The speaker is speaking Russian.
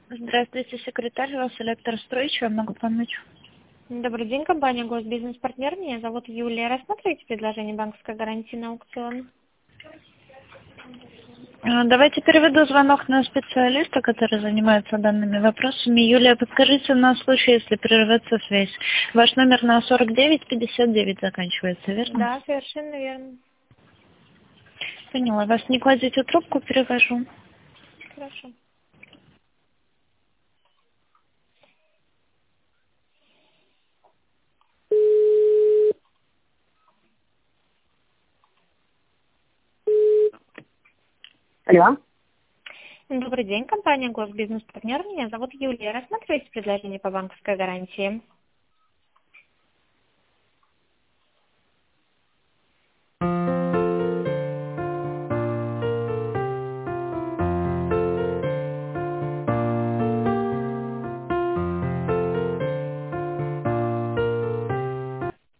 Здравствуйте, секретарь Росэлектрострой, чем могу помочь? Добрый день, компания Госбизнес-партнер. Меня зовут Юлия. Рассматриваете предложение банковской гарантии на аукцион? Давайте переведу звонок на специалиста, который занимается данными вопросами. Юлия, подскажите на случай, если прервется связь. Ваш номер на 4959 заканчивается, верно? Да, совершенно верно. Поняла. Вас не кладите трубку, перевожу. Хорошо. Алло. Добрый день, компания Госбизнес-партнер. Меня зовут Юлия. Рассматриваете предложение по банковской гарантии?